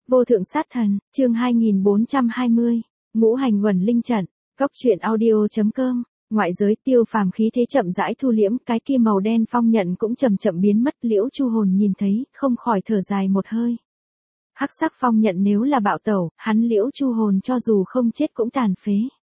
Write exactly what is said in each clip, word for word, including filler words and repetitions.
Vô thượng sát thần, chương hai nghìn bốn trăm hai mươi, ngũ hành quần linh trận, góc truyện audio.com, ngoại giới Tiêu Phàm khí thế chậm rãi thu liễm, cái kia màu đen phong nhận cũng chậm chậm biến mất, Liễu Chu Hồn nhìn thấy, không khỏi thở dài một hơi. Hắc sắc phong nhận nếu là bạo tẩu, hắn Liễu Chu Hồn cho dù không chết cũng tàn phế.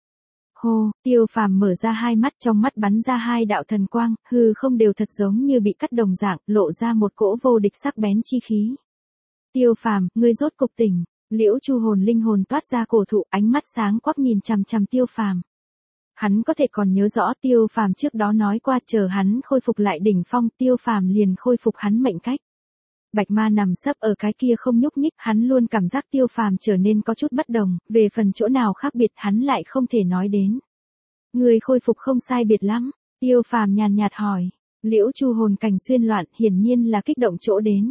Hô, Tiêu Phàm mở ra hai mắt, trong mắt bắn ra hai đạo thần quang, hư không đều thật giống như bị cắt đồng dạng, lộ ra một cỗ vô địch sắc bén chi khí. Tiêu Phàm, ngươi rốt cục tỉnh. Liễu Chu Hồn linh hồn toát ra cổ thụ, ánh mắt sáng quắc nhìn chằm chằm Tiêu Phàm. Hắn có thể còn nhớ rõ Tiêu Phàm trước đó nói qua, chờ hắn khôi phục lại đỉnh phong, Tiêu Phàm liền khôi phục hắn mệnh cách. Bạch Ma nằm sấp ở cái kia không nhúc nhích, hắn luôn cảm giác Tiêu Phàm trở nên có chút bất đồng, về phần chỗ nào khác biệt hắn lại không thể nói đến. Người khôi phục không sai biệt lắm, Tiêu Phàm nhàn nhạt hỏi. Liễu Chu Hồn cành xuyên loạn, hiển nhiên là kích động chỗ đến.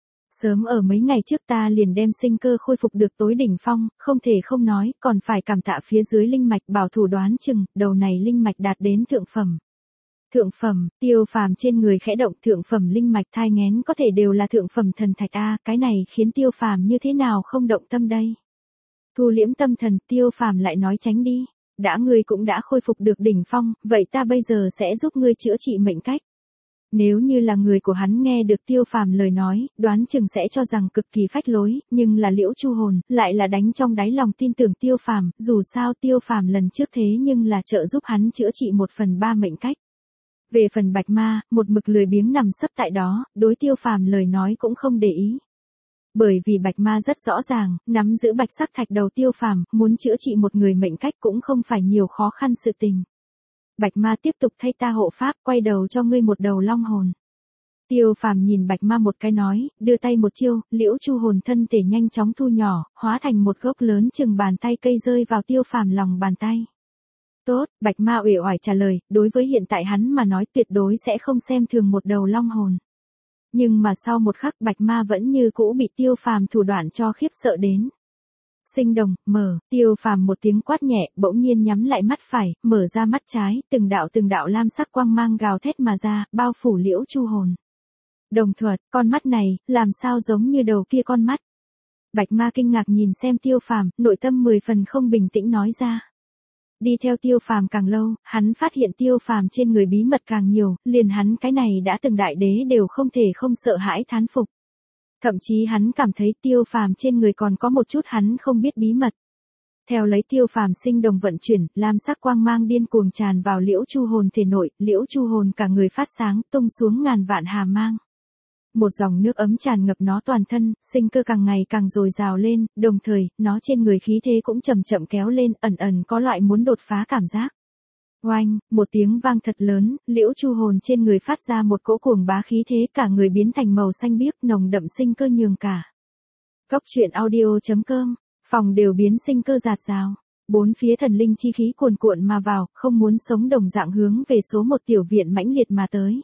Sớm ở mấy ngày trước ta liền đem sinh cơ khôi phục được tối đỉnh phong, không thể không nói, còn phải cảm tạ phía dưới linh mạch bảo thủ đoán chừng, đầu này linh mạch đạt đến thượng phẩm. Thượng phẩm, Tiêu Phàm trên người khẽ động, thượng phẩm linh mạch thai nghén có thể đều là thượng phẩm thần thạch a, cái này khiến Tiêu Phàm như thế nào không động tâm đây. Thu liễm tâm thần, Tiêu Phàm lại nói tránh đi, đã ngươi cũng đã khôi phục được đỉnh phong, vậy ta bây giờ sẽ giúp ngươi chữa trị mệnh cách. Nếu như là người của hắn nghe được Tiêu Phàm lời nói, đoán chừng sẽ cho rằng cực kỳ phách lối, nhưng là Liễu Chu Hồn, lại là đánh trong đáy lòng tin tưởng Tiêu Phàm, dù sao Tiêu Phàm lần trước thế nhưng là trợ giúp hắn chữa trị một phần ba mệnh cách. Về phần Bạch Ma, một mực lười biếng nằm sấp tại đó, đối Tiêu Phàm lời nói cũng không để ý. Bởi vì Bạch Ma rất rõ ràng, nắm giữ bạch sắc thạch đầu Tiêu Phàm, muốn chữa trị một người mệnh cách cũng không phải nhiều khó khăn sự tình. Bạch Ma tiếp tục thay ta hộ pháp, quay đầu cho ngươi một đầu long hồn. Tiêu Phàm nhìn Bạch Ma một cái nói, đưa tay một chiêu, Liễu Chu Hồn thân thể nhanh chóng thu nhỏ, hóa thành một gốc lớn chừng bàn tay cây rơi vào Tiêu Phàm lòng bàn tay. Tốt, Bạch Ma uể oải trả lời, đối với hiện tại hắn mà nói tuyệt đối sẽ không xem thường một đầu long hồn. Nhưng mà sau một khắc Bạch Ma vẫn như cũ bị Tiêu Phàm thủ đoạn cho khiếp sợ đến. Sinh đồng, mở, Tiêu Phàm một tiếng quát nhẹ, bỗng nhiên nhắm lại mắt phải, mở ra mắt trái, từng đạo từng đạo lam sắc quang mang gào thét mà ra, bao phủ Liễu Chu Hồn. Đồng thuật, con mắt này, làm sao giống như đầu kia con mắt. Bạch Ma kinh ngạc nhìn xem Tiêu Phàm, nội tâm mười phần không bình tĩnh nói ra. Đi theo Tiêu Phàm càng lâu, hắn phát hiện Tiêu Phàm trên người bí mật càng nhiều, liền hắn cái này đã từng đại đế đều không thể không sợ hãi thán phục. Thậm chí hắn cảm thấy Tiêu Phàm trên người còn có một chút hắn không biết bí mật. Theo lấy Tiêu Phàm sinh đồng vận chuyển, lam sắc quang mang điên cuồng tràn vào Liễu Chu Hồn thể nội, Liễu Chu Hồn cả người phát sáng, tung xuống ngàn vạn hà mang. Một dòng nước ấm tràn ngập nó toàn thân, sinh cơ càng ngày càng dồi dào lên, đồng thời, nó trên người khí thế cũng chậm chậm kéo lên, ẩn ẩn có loại muốn đột phá cảm giác. Oanh, một tiếng vang thật lớn, Liễu Chu Hồn trên người phát ra một cỗ cuồng bá khí thế, cả người biến thành màu xanh biếc, nồng đậm sinh cơ nhường cả. Góc truyện audio.com, phòng đều biến sinh cơ rạt rào. Bốn phía thần linh chi khí cuồn cuộn mà vào, không muốn sống đồng dạng hướng về số một tiểu viện mãnh liệt mà tới.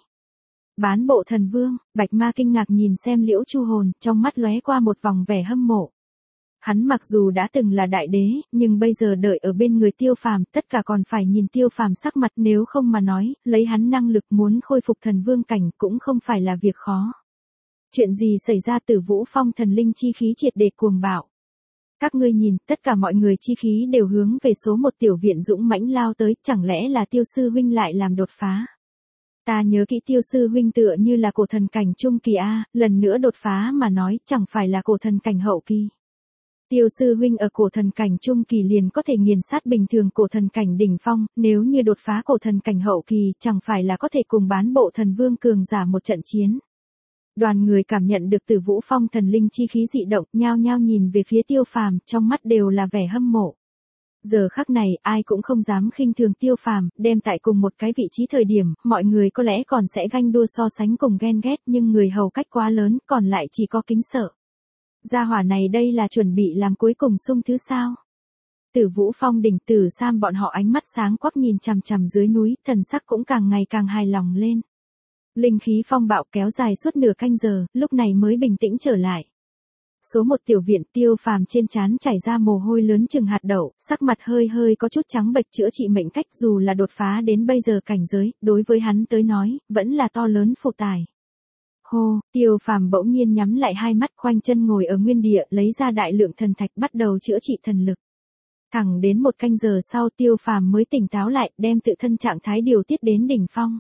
Bán bộ thần vương, Bạch Ma kinh ngạc nhìn xem Liễu Chu Hồn, trong mắt lóe qua một vòng vẻ hâm mộ. Hắn mặc dù đã từng là đại đế, nhưng bây giờ đợi ở bên người Tiêu Phàm, tất cả còn phải nhìn Tiêu Phàm sắc mặt, nếu không mà nói, lấy hắn năng lực muốn khôi phục thần vương cảnh cũng không phải là việc khó. Chuyện gì xảy ra? Tử Vũ Phong thần linh chi khí triệt để cuồng bạo. Các ngươi nhìn, tất cả mọi người chi khí đều hướng về số một tiểu viện dũng mãnh lao tới, chẳng lẽ là Tiêu sư huynh lại làm đột phá? Ta nhớ kỹ Tiêu sư huynh tựa như là cổ thần cảnh trung kỳ a, lần nữa đột phá mà nói, chẳng phải là cổ thần cảnh hậu kỳ. Tiêu sư huynh ở cổ thần cảnh trung kỳ liền có thể nghiền sát bình thường cổ thần cảnh đỉnh phong, nếu như đột phá cổ thần cảnh hậu kỳ, chẳng phải là có thể cùng bán bộ thần vương cường giả một trận chiến. Đoàn người cảm nhận được Tử Vũ Phong thần linh chi khí dị động, nhao nhao nhìn về phía Tiêu Phàm, trong mắt đều là vẻ hâm mộ. Giờ khắc này, ai cũng không dám khinh thường Tiêu Phàm, đem tại cùng một cái vị trí thời điểm, mọi người có lẽ còn sẽ ganh đua so sánh cùng ghen ghét, nhưng người hầu cách quá lớn, còn lại chỉ có kính sợ. Gia hỏa này đây là chuẩn bị làm cuối cùng sung thứ sao? Tử Vũ Phong đỉnh Tử Sam bọn họ ánh mắt sáng quắc nhìn chằm chằm dưới núi, thần sắc cũng càng ngày càng hài lòng lên. Linh khí phong bạo kéo dài suốt nửa canh giờ, lúc này mới bình tĩnh trở lại. Số một tiểu viện, Tiêu Phàm trên trán chảy ra mồ hôi lớn chừng hạt đậu, sắc mặt hơi hơi có chút trắng bệch, chữa trị mệnh cách dù là đột phá đến bây giờ cảnh giới, đối với hắn tới nói, vẫn là to lớn phụ tải. Hô, Tiêu Phàm bỗng nhiên nhắm lại hai mắt, khoanh chân ngồi ở nguyên địa, lấy ra đại lượng thần thạch bắt đầu chữa trị thần lực. Thẳng đến một canh giờ sau Tiêu Phàm mới tỉnh táo lại, đem tự thân trạng thái điều tiết đến đỉnh phong.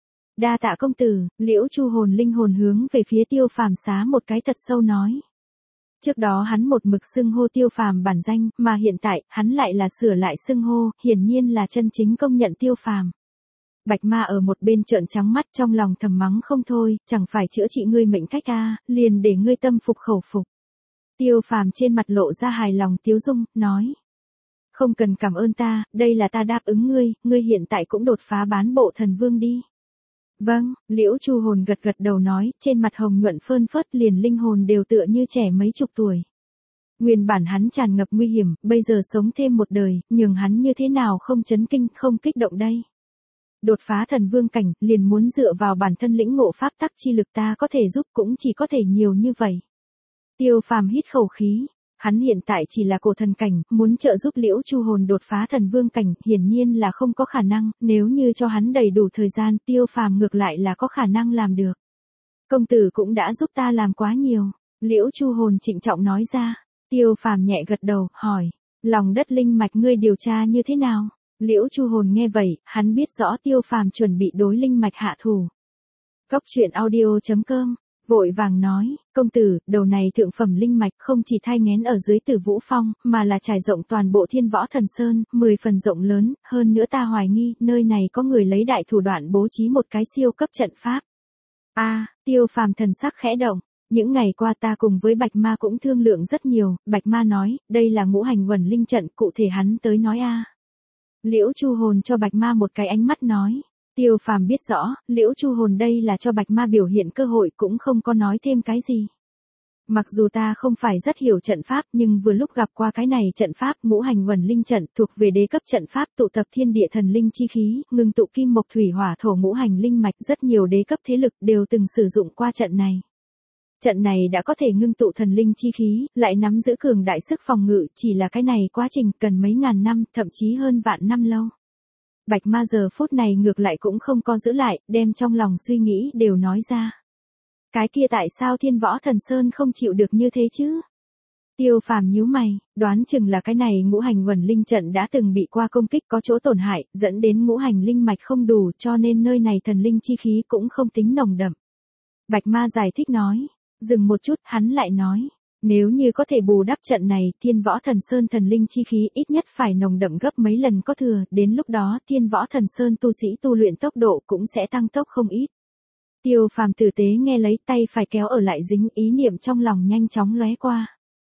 Đa tạ công tử, Liễu Chu hồn linh hồn hướng về phía Tiêu Phàm xá một cái thật sâu nói. Trước đó hắn một mực xưng hô Tiêu Phàm bản danh, mà hiện tại, hắn lại là sửa lại xưng hô, hiển nhiên là chân chính công nhận Tiêu Phàm. Bạch Ma ở một bên trợn trắng mắt trong lòng thầm mắng không thôi, chẳng phải chữa trị ngươi mệnh cách a, liền để ngươi tâm phục khẩu phục. Tiêu Phàm trên mặt lộ ra hài lòng tiếu dung, nói. Không cần cảm ơn ta, đây là ta đáp ứng ngươi, ngươi hiện tại cũng đột phá bán bộ thần vương đi. Vâng, Liễu Chu hồn gật gật đầu nói, trên mặt hồng nhuận phơn phớt liền linh hồn đều tựa như trẻ mấy chục tuổi. Nguyên bản hắn tràn ngập nguy hiểm, bây giờ sống thêm một đời, nhường hắn như thế nào không chấn kinh, không kích động đây. Đột phá thần vương cảnh, liền muốn dựa vào bản thân lĩnh ngộ pháp tắc chi lực ta có thể giúp cũng chỉ có thể nhiều như vậy. Tiêu Phàm hít khẩu khí, hắn hiện tại chỉ là cổ thần cảnh, muốn trợ giúp Liễu Chu hồn đột phá thần vương cảnh, hiển nhiên là không có khả năng, nếu như cho hắn đầy đủ thời gian, Tiêu Phàm ngược lại là có khả năng làm được. Công tử cũng đã giúp ta làm quá nhiều, Liễu Chu hồn trịnh trọng nói ra. Tiêu Phàm nhẹ gật đầu, hỏi, lòng đất linh mạch ngươi điều tra như thế nào? Liễu Chu hồn nghe vậy, hắn biết rõ Tiêu Phàm chuẩn bị đối linh mạch hạ thủ. Cốc truyện audio chấm com, vội vàng nói, công tử, đầu này thượng phẩm linh mạch không chỉ thai nghén ở dưới Tử Vũ Phong, mà là trải rộng toàn bộ Thiên Võ Thần Sơn, mười phần rộng lớn, hơn nữa ta hoài nghi, nơi này có người lấy đại thủ đoạn bố trí một cái siêu cấp trận pháp. A, à, Tiêu Phàm thần sắc khẽ động. Những ngày qua ta cùng với Bạch Ma cũng thương lượng rất nhiều, Bạch Ma nói, đây là ngũ hành quần linh trận, cụ thể hắn tới nói a. À. Liễu Chu hồn cho Bạch Ma một cái ánh mắt nói, Tiêu Phàm biết rõ, Liễu Chu hồn đây là cho Bạch Ma biểu hiện cơ hội cũng không có nói thêm cái gì. Mặc dù ta không phải rất hiểu trận pháp nhưng vừa lúc gặp qua cái này trận pháp ngũ hành quần linh trận thuộc về đế cấp trận pháp tụ tập thiên địa thần linh chi khí, ngưng tụ kim mộc thủy hỏa thổ ngũ hành linh mạch, rất nhiều đế cấp thế lực đều từng sử dụng qua trận này. Trận này đã có thể ngưng tụ thần linh chi khí, lại nắm giữ cường đại sức phòng ngự, chỉ là cái này quá trình cần mấy ngàn năm, thậm chí hơn vạn năm lâu. Bạch Ma giờ phút này ngược lại cũng không có giữ lại, đem trong lòng suy nghĩ đều nói ra. Cái kia tại sao Thiên Võ Thần Sơn không chịu được như thế chứ? Tiêu Phàm nhíu mày, đoán chừng là cái này ngũ hành quần linh trận đã từng bị qua công kích có chỗ tổn hại, dẫn đến ngũ hành linh mạch không đủ cho nên nơi này thần linh chi khí cũng không tính nồng đậm. Bạch Ma giải thích nói. Dừng một chút, hắn lại nói, nếu như có thể bù đắp trận này, Thiên Võ Thần Sơn thần linh chi khí ít nhất phải nồng đậm gấp mấy lần có thừa, đến lúc đó Thiên Võ Thần Sơn tu sĩ tu luyện tốc độ cũng sẽ tăng tốc không ít. Tiêu Phàm tử tế nghe lấy, tay phải kéo ở lại dính, ý niệm trong lòng nhanh chóng lóe qua.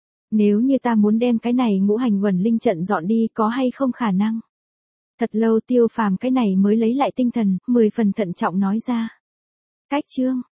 Nếu như ta muốn đem cái này ngũ hành quần linh trận dọn đi có hay không khả năng? Thật lâu Tiêu Phàm cái này mới lấy lại tinh thần, mười phần thận trọng nói ra. Cách chương